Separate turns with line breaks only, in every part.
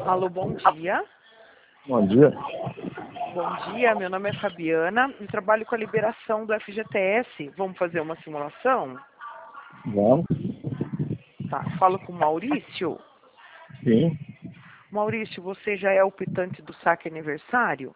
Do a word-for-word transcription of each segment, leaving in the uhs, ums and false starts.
Alô, bom dia.
Bom dia.
Bom dia, meu nome é Fabiana e trabalho com a liberação do F G T S. Vamos fazer uma simulação?
Vamos.
Tá, falo com o Maurício.
Sim.
Maurício, você já é optante do saque aniversário?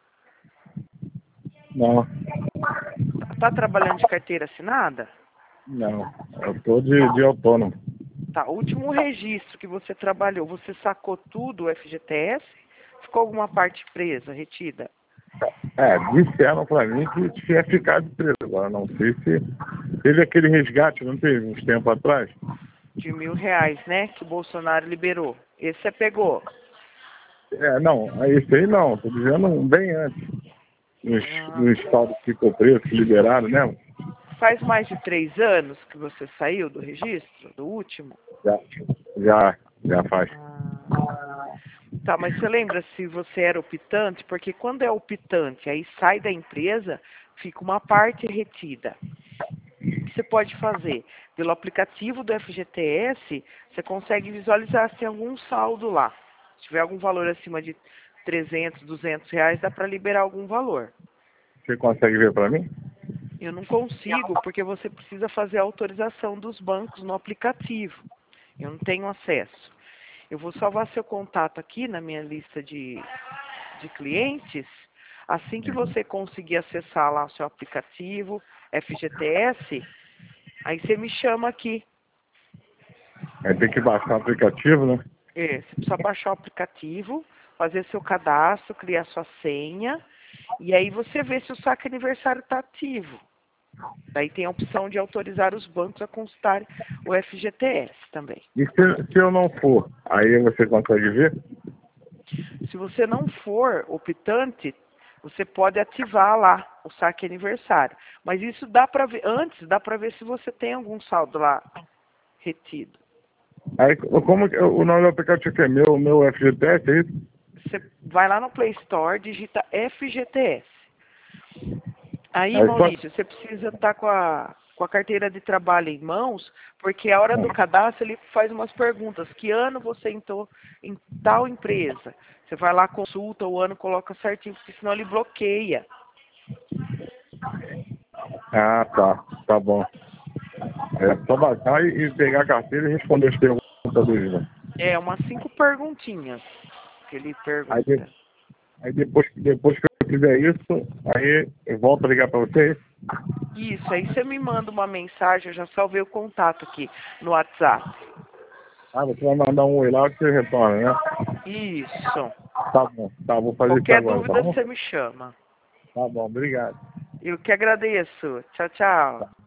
Não.
Tá, tá trabalhando de carteira assinada?
Não. Eu tô de, de autônomo.
Tá, o último registro que você trabalhou, você sacou tudo o F G T S? Ficou alguma parte presa, retida?
É, disseram pra mim que tinha ficado preso. Agora não sei se teve aquele resgate, não teve uns tempos atrás?
De mil reais, né? Que o Bolsonaro liberou. Esse você pegou?
É, não, esse aí não, tô dizendo um bem antes. No,
Ah,
no estado que ficou preso, que liberaram, né?
faz mais de três anos que você saiu do registro, do último?
Já, já, já faz.
Ah, tá, mas você lembra se você era optante? Porque quando é optante, aí sai da empresa, fica uma parte retida. O que você pode fazer? Pelo aplicativo do F G T S, você consegue visualizar se tem algum saldo lá. Se tiver algum valor acima de trezentos, duzentos reais, dá para liberar algum valor.
Você consegue ver pra mim?
Eu não consigo, porque você precisa fazer a autorização dos bancos no aplicativo. Eu não tenho acesso. Eu vou salvar seu contato aqui na minha lista de, de clientes. Assim que você conseguir acessar lá o seu aplicativo, F G T S, aí você me chama aqui.
Aí tem que baixar o aplicativo, né?
É, você precisa baixar o aplicativo, fazer seu cadastro, criar sua senha, e aí você vê se o saque aniversário está ativo. Daí tem a opção de autorizar os bancos a consultar o F G T S também.
E se, se eu não for, aí você consegue ver?
Se você não for optante, você pode ativar lá o saque aniversário. Mas isso dá para ver, antes dá para ver se você tem algum saldo lá retido.
Aí, como que- o nome do aplicativo que é meu, meu F G T S, é isso?
Você vai lá no Play Store, digita F G T S. Aí,
Aí só...
Maurício, você precisa estar com a, com a carteira de trabalho em mãos, porque a hora do cadastro ele faz umas perguntas. Que ano você entrou em tal empresa? Você vai lá, consulta o ano, coloca certinho, porque senão ele bloqueia.
Ah, tá. Tá bom. É só baixar e, e pegar a carteira e responder as perguntas do Ivan.
É, umas cinco perguntinhas que ele
Aí, de-
pergunta.
aí depois, depois que eu fizer isso, aí eu volto a ligar pra você.
Isso, aí você me manda uma mensagem, eu já salvei o contato aqui no WhatsApp.
Ah, você vai mandar um oi lá que você retorna, né?
Isso.
Tá bom. Tá, vou fazer isso
Qualquer
agora, tá
dúvida
bom?
você me chama.
Tá bom, obrigado.
Eu que agradeço. Tchau, tchau.